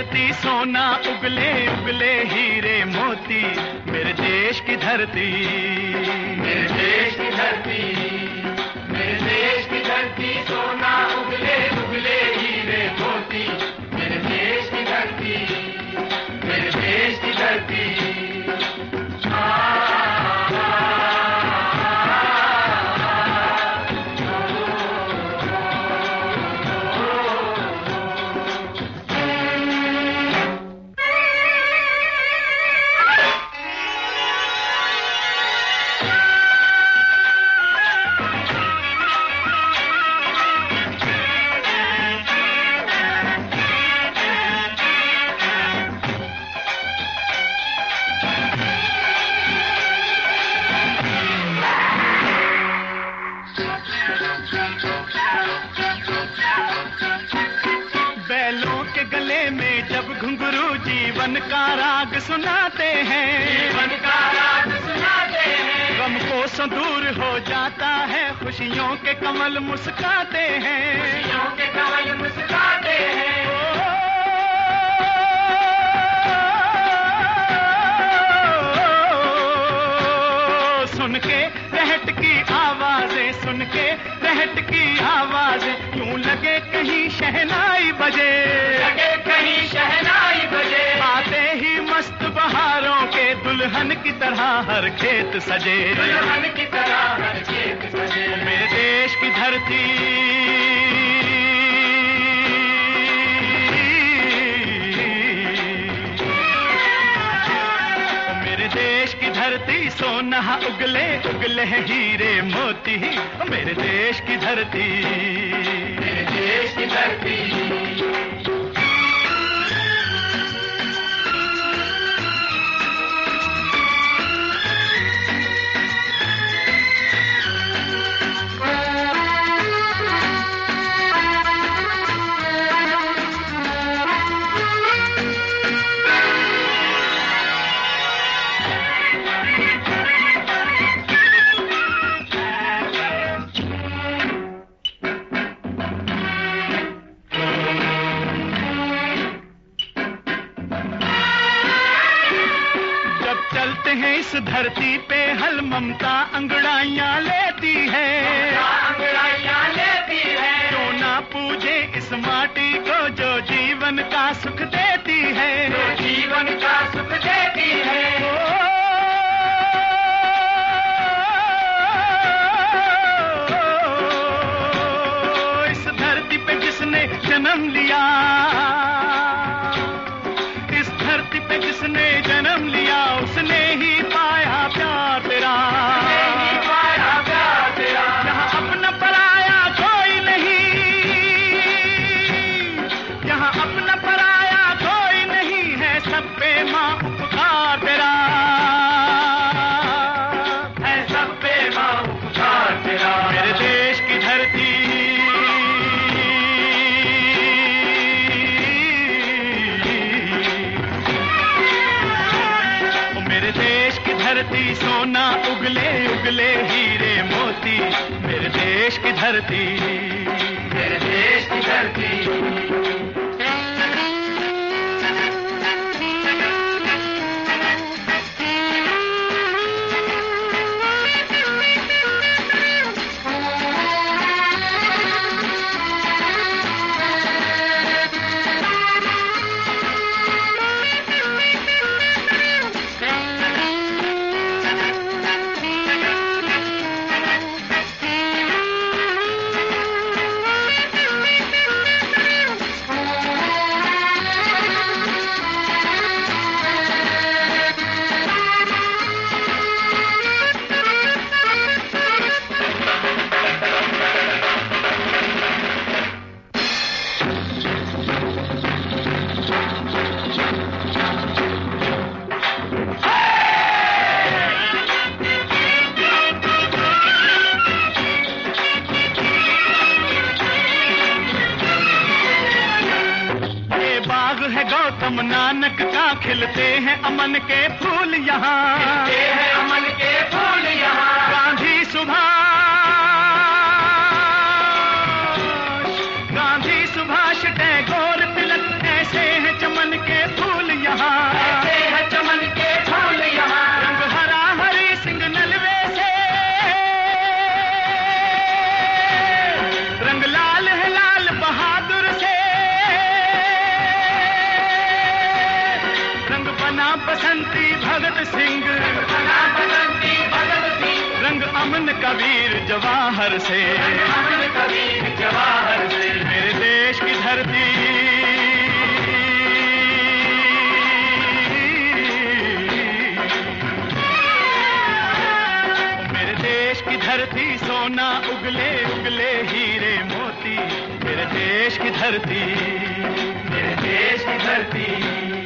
धरती सोना उगले उगले हीरे मोती, मेरे देश की धरती, मेरे देश की धरती, मेरे देश की धरती सोना उगले उगले हीरे मोती, मेरे देश की धरती, मेरे देश की धरती। बैलों के गले में जब घुंघरू जीवन का राग सुनाते हैं, जीवन का राग सुनाते हैं, गम को सो दूर हो जाता है, खुशियों के कमल मुस्काते हैं, खुशियों के कमल मुस्काते हैं। सुन के रहट की आवाजें, सुन के रहट की आवाजें, यूं लगे कहीं शहनाई बजे, लगे कहीं शहनाई बजे। आते ही मस्त बहारों के दुल्हन की तरह हर खेत सजे, दुल्हन की तरह हर खेत सजे। मेरे देश की धरती, मेरे देश की धरती सोना उगले उगले हीरे मोती, मेरे देश की धरती, मेरे देश की धरती। चलते हैं इस धरती पे हल ममता अंगड़ाइयां लेती है, अंगड़ाइयां लेती है। जो ना पूजे इस माटी को जो जीवन का सुख देती है, जो जीवन का सुख देती है। इस धरती पे जिसने जन्म लिया, इस धरती पे जिसने जन्म लिया, उसने ही पाया प्यार तेरा, पाया प्यार तेरा। यहाँ अपना पराया कोई नहीं, यहाँ अपना पराया कोई नहीं है, सब पे माँ उपकार तेरा, है सब पे माँ उपकार तेरा। मेरे देश की धरती, मेरे देश की धरती सोना उगले उगले हीरे मोती, मेरे देश की धरती, मेरे देश की धरती। गौतम नानक का खिलते हैं अमन के फूल यहाँ, खिलते हैं अमन के फूल यहाँ। गांधी सुभाष टैगोर तिलक ऐसे हैं चमन कबीर जवाहर से, अमर कबीर जवाहर से। मेरे देश की धरती, मेरे देश की धरती सोना उगले उगले हीरे मोती, मेरे देश की धरती, मेरे देश की धरती।